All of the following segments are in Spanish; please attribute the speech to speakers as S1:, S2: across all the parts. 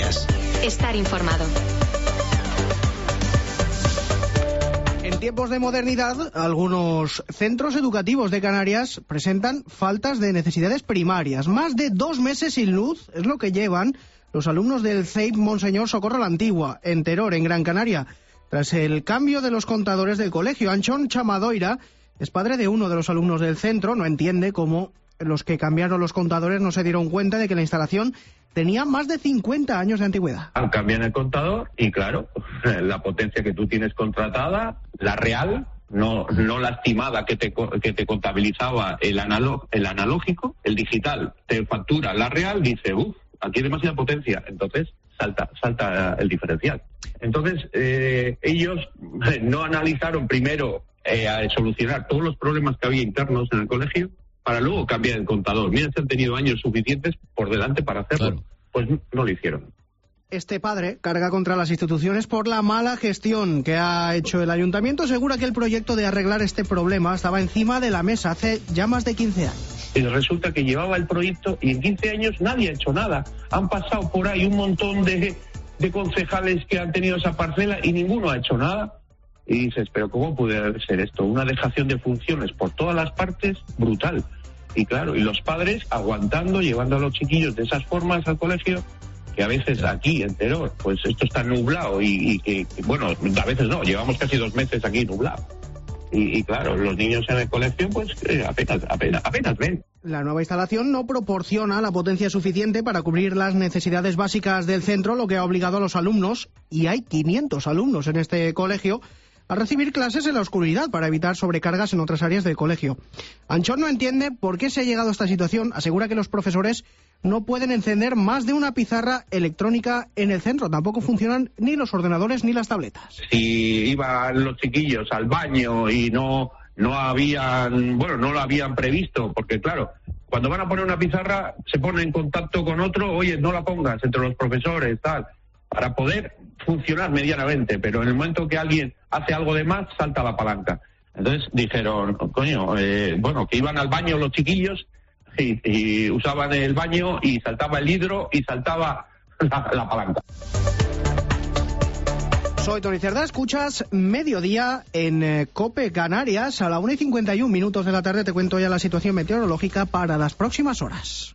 S1: Canarias.
S2: Estar informado.
S3: En tiempos de modernidad, algunos centros educativos de Canarias presentan faltas de necesidades primarias. Más de 2 meses sin luz es lo que llevan los alumnos del CEIP Monseñor Socorro la Antigua, en Teror, en Gran Canaria. Tras el cambio de los contadores del colegio, Anchón Chamadoira es padre de uno de los alumnos del centro. No entiende cómo los que cambiaron los contadores no se dieron cuenta de que la instalación tenía más de 50 años de antigüedad.
S4: Cambian el contador y claro, la potencia que tú tienes contratada, la real, no la estimada que te contabilizaba el analógico, el digital te factura la real, dice, aquí hay demasiada potencia, entonces salta el diferencial. Entonces ellos no analizaron primero a solucionar todos los problemas que había internos en el colegio para luego cambiar el contador. Mira, se han tenido años suficientes por delante para hacerlo. Claro. Pues no lo hicieron.
S3: Este padre carga contra las instituciones por la mala gestión que ha hecho el ayuntamiento. Asegura que el proyecto de arreglar este problema estaba encima de la mesa hace ya más de 15 años.
S4: Y resulta que llevaba el proyecto y en 15 años nadie ha hecho nada. Han pasado por ahí un montón de concejales que han tenido esa parcela y ninguno ha hecho nada. Y dices, pero ¿cómo puede ser esto? Una dejación de funciones por todas las partes brutal. Y claro, y los padres aguantando, llevando a los chiquillos de esas formas al colegio, que a veces aquí en Teror, pues esto está nublado y que, bueno, a veces no, llevamos casi 2 meses aquí nublado. Y claro, los niños en el colegio, pues apenas ven.
S3: La nueva instalación no proporciona la potencia suficiente para cubrir las necesidades básicas del centro, lo que ha obligado a los alumnos, y hay 500 alumnos en este colegio, a recibir clases en la oscuridad para evitar sobrecargas en otras áreas del colegio. Anchón no entiende por qué se ha llegado a esta situación. Asegura que los profesores no pueden encender más de una pizarra electrónica en el centro. Tampoco funcionan ni los ordenadores ni las tabletas.
S4: Si iban los chiquillos al baño y no lo habían previsto, porque claro, cuando van a poner una pizarra se pone en contacto con otro, oye, no la pongas entre los profesores, tal, para poder funcionar medianamente, pero en el momento que alguien hace algo de más, salta la palanca. Entonces dijeron, que iban al baño los chiquillos y usaban el baño y saltaba el hidro y saltaba la palanca.
S3: Soy Tony Cerdá, escuchas Mediodía en COPE Canarias. A la 1:51 de la tarde te cuento ya la situación meteorológica para las próximas horas.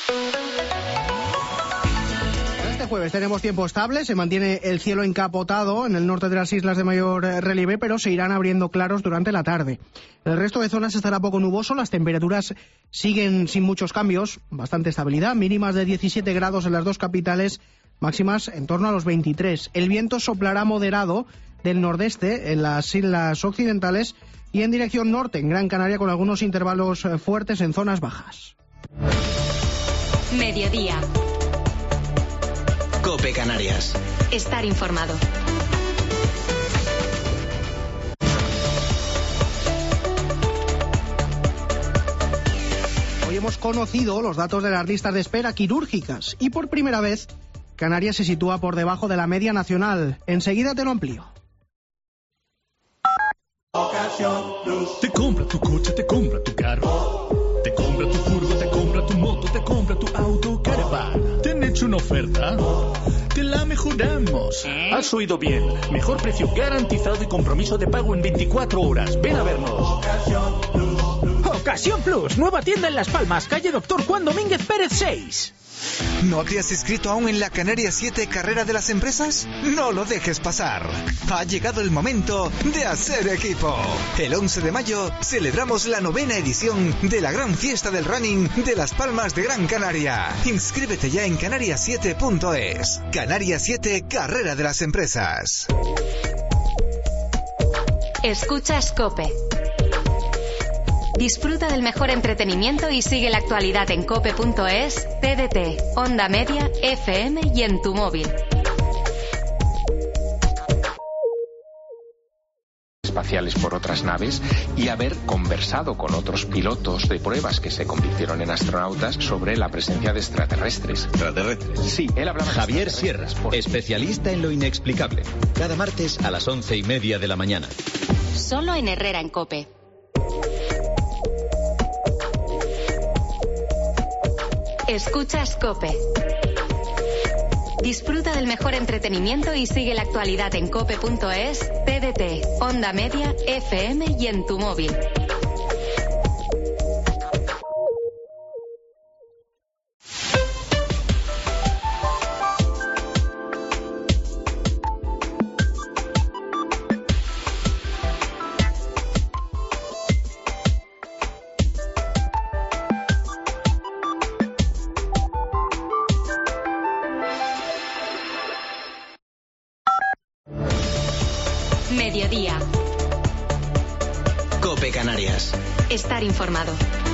S3: Jueves tenemos tiempo estable, se mantiene el cielo encapotado en el norte de las islas de mayor relieve, pero se irán abriendo claros durante la tarde. En el resto de zonas estará poco nuboso, las temperaturas siguen sin muchos cambios, bastante estabilidad, mínimas de 17 grados en las 2 capitales, máximas en torno a los 23. El viento soplará moderado del nordeste en las islas occidentales y en dirección norte en Gran Canaria, con algunos intervalos fuertes en zonas bajas.
S2: Mediodía.
S1: COPE Canarias.
S2: Estar informado.
S3: Hoy hemos conocido los datos de las listas de espera quirúrgicas y por primera vez Canarias se sitúa por debajo de la media nacional. Enseguida te lo amplío.
S5: Te compra tu coche, te compra tu carro, te compra tu furgo, te compra tu moto, te compra tu auto, Caravan. ¿Te han hecho una oferta? Te la mejoramos. Has oído bien. Mejor precio garantizado y compromiso de pago en 24 horas. Ven a vernos.
S6: Ocasión Plus, nueva tienda en Las Palmas, calle Doctor Juan Domínguez Pérez 6.
S7: ¿No te has inscrito aún en la Canarias 7 Carrera de las Empresas? No lo dejes pasar. Ha llegado el momento de hacer equipo. El 11 de mayo celebramos la 9ª edición de la gran fiesta del running de Las Palmas de Gran Canaria. Inscríbete ya en canarias7.es. Canarias 7 Carrera de las Empresas.
S2: Escuchas COPE. Disfruta del mejor entretenimiento y sigue la actualidad en cope.es, TDT, Onda Media, FM y en tu móvil.
S8: Espaciales por otras naves y haber conversado con otros pilotos de pruebas que se convirtieron en astronautas sobre la presencia de extraterrestres.
S9: ¿Extraterrestres?
S8: Sí, él hablaba.
S9: Javier Sierra, especialista en lo inexplicable. Cada martes a las 11:30 de la mañana.
S2: Solo en Herrera en COPE. Escuchas COPE. Disfruta del mejor entretenimiento y sigue la actualidad en cope.es, TDT, Onda Media, FM y en tu móvil. Mediodía.
S1: COPE Canarias.
S2: Estar informado.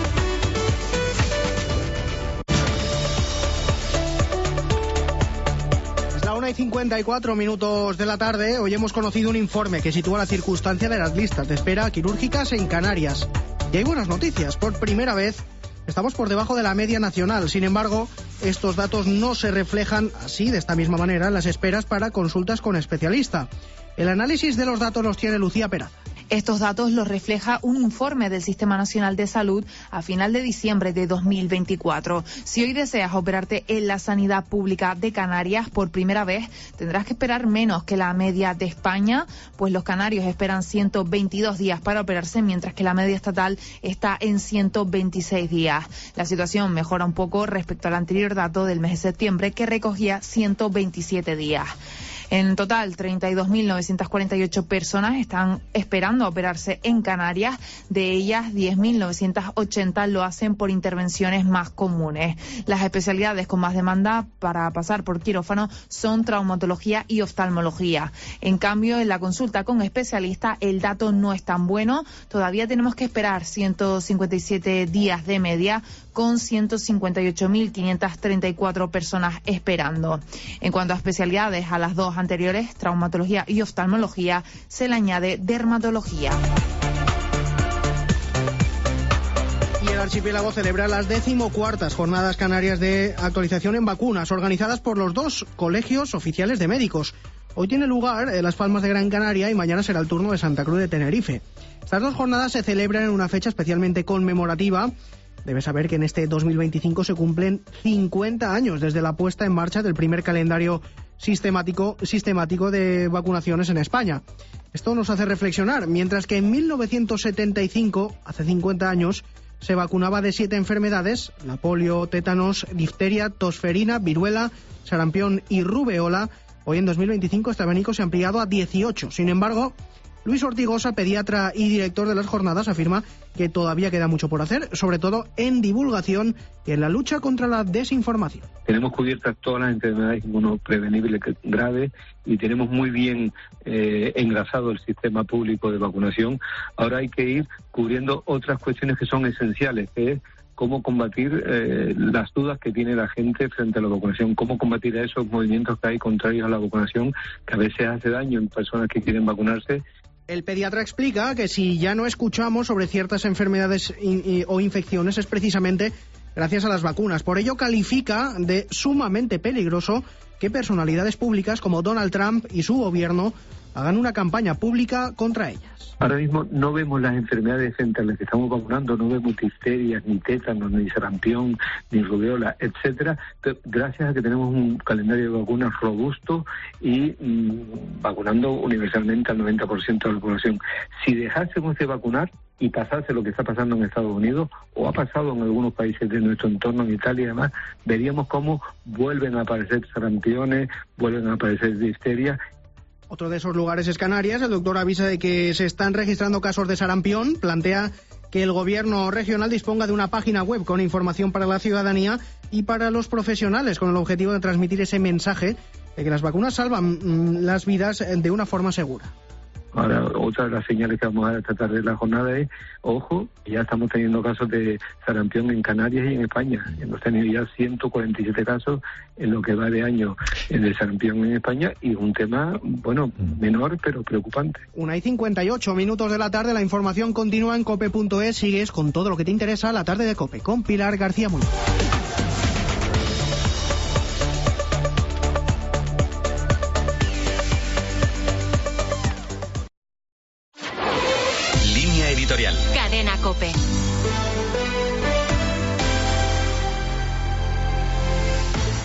S3: Es la 1:54 de la tarde. Hoy hemos conocido un informe que sitúa la circunstancia de las listas de espera quirúrgicas en Canarias. Y hay buenas noticias. Por primera vez estamos por debajo de la media nacional. Sin embargo, estos datos no se reflejan así, de esta misma manera, en las esperas para consultas con especialista. El análisis de los datos los tiene Lucía Peraza.
S10: Estos datos los refleja un informe del Sistema Nacional de Salud a final de diciembre de 2024. Si hoy deseas operarte en la sanidad pública de Canarias por primera vez, tendrás que esperar menos que la media de España, pues los canarios esperan 122 días para operarse, mientras que la media estatal está en 126 días. La situación mejora un poco respecto al anterior dato del mes de septiembre, que recogía 127 días. En total, 32.948 personas están esperando a operarse en Canarias. De ellas, 10.980 lo hacen por intervenciones más comunes. Las especialidades con más demanda para pasar por quirófano son traumatología y oftalmología. En cambio, en la consulta con especialista, el dato no es tan bueno. Todavía tenemos que esperar 157 días de media, con 158.534 personas esperando. En cuanto a especialidades, a las dos anteriores, traumatología y oftalmología, se le añade dermatología.
S3: Y el archipiélago celebra las 14ª Jornadas Canarias de Actualización en Vacunas, organizadas por los dos colegios oficiales de médicos. Hoy tiene lugar en Las Palmas de Gran Canaria y mañana será el turno de Santa Cruz de Tenerife. Estas dos jornadas se celebran en una fecha especialmente conmemorativa. Debes saber que en este 2025 se cumplen 50 años desde la puesta en marcha del primer calendario sistemático de vacunaciones en España. Esto nos hace reflexionar. Mientras que en 1975, hace 50 años, se vacunaba de 7 enfermedades: la polio, tétanos, difteria, tosferina, viruela, sarampión y rubeola, hoy en 2025 este abanico se ha ampliado a 18. Sin embargo, Luis Ortigosa, pediatra y director de las jornadas, afirma que todavía queda mucho por hacer, sobre todo en divulgación y en la lucha contra la desinformación.
S11: Tenemos cubiertas todas las enfermedades inmunoprevenibles graves y tenemos muy bien engrasado el sistema público de vacunación. Ahora hay que ir cubriendo otras cuestiones que son esenciales, que es cómo combatir las dudas que tiene la gente frente a la vacunación, cómo combatir a esos movimientos que hay contrarios a la vacunación, que a veces hace daño en personas que quieren vacunarse.
S3: El pediatra explica que si ya no escuchamos sobre ciertas enfermedades o infecciones es precisamente gracias a las vacunas. Por ello califica de sumamente peligroso que personalidades públicas como Donald Trump y su gobierno hagan una campaña pública contra ellas.
S11: Ahora mismo no vemos las enfermedades frente a las que estamos vacunando, no vemos difterias, ni tétanos, ni sarampión, ni rubeola, etcétera, gracias a que tenemos un calendario de vacunas robusto y vacunando universalmente al 90% de la población. Si dejásemos de vacunar y pasase lo que está pasando en Estados Unidos, o ha pasado en algunos países de nuestro entorno, en Italia y demás, veríamos cómo vuelven a aparecer sarampiones, vuelven a aparecer difterias.
S3: Otro de esos lugares es Canarias. El doctor avisa de que se están registrando casos de sarampión. Plantea que el gobierno regional disponga de una página web con información para la ciudadanía y para los profesionales, con el objetivo de transmitir ese mensaje de que las vacunas salvan las vidas de una forma segura.
S11: Ahora, otra de las señales que vamos a dar esta tarde en la jornada es, ojo, ya estamos teniendo casos de sarampión en Canarias y en España. Hemos tenido ya 147 casos en lo que va de año de sarampión en España, y un tema, bueno, menor pero preocupante.
S3: 1:58 de la tarde, la información continúa en cope.es. Sigues con todo lo que te interesa la tarde de COPE con Pilar García Muñoz.
S2: Cadena COPE.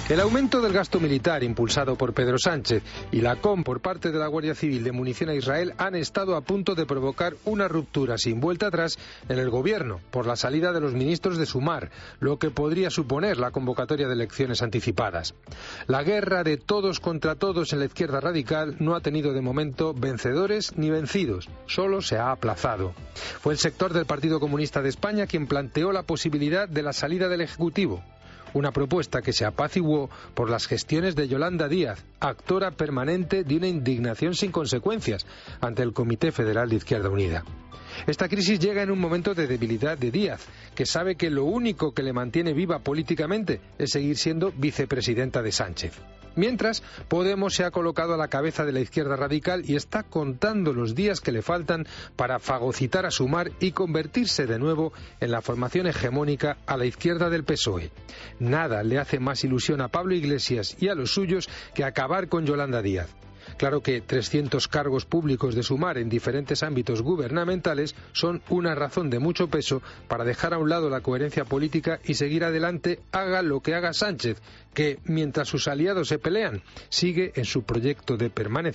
S1: El aumento del gasto militar impulsado por Pedro Sánchez y la compra por parte de la Guardia Civil de munición a Israel han estado a punto de provocar una ruptura sin vuelta atrás en el gobierno por la salida de los ministros de Sumar, lo que podría suponer la convocatoria de elecciones anticipadas. La guerra de todos contra todos en la izquierda radical no ha tenido de momento vencedores ni vencidos, solo se ha aplazado. Fue el sector del Partido Comunista de España quien planteó la posibilidad de la salida del Ejecutivo. Una propuesta que se apaciguó por las gestiones de Yolanda Díaz, actora permanente de una indignación sin consecuencias ante el Comité Federal de Izquierda Unida. Esta crisis llega en un momento de debilidad de Díaz, que sabe que lo único que le mantiene viva políticamente es seguir siendo vicepresidenta de Sánchez. Mientras, Podemos se ha colocado a la cabeza de la izquierda radical y está contando los días que le faltan para fagocitar a Sumar y convertirse de nuevo en la formación hegemónica a la izquierda del PSOE. Nada le hace más ilusión a Pablo Iglesias y a los suyos que acabar con Yolanda Díaz. Claro que 300 cargos públicos de Sumar en diferentes ámbitos gubernamentales son una razón de mucho peso para dejar a un lado la coherencia política y seguir adelante, haga lo que haga Sánchez, que, mientras sus aliados se pelean, sigue en su proyecto de permanecer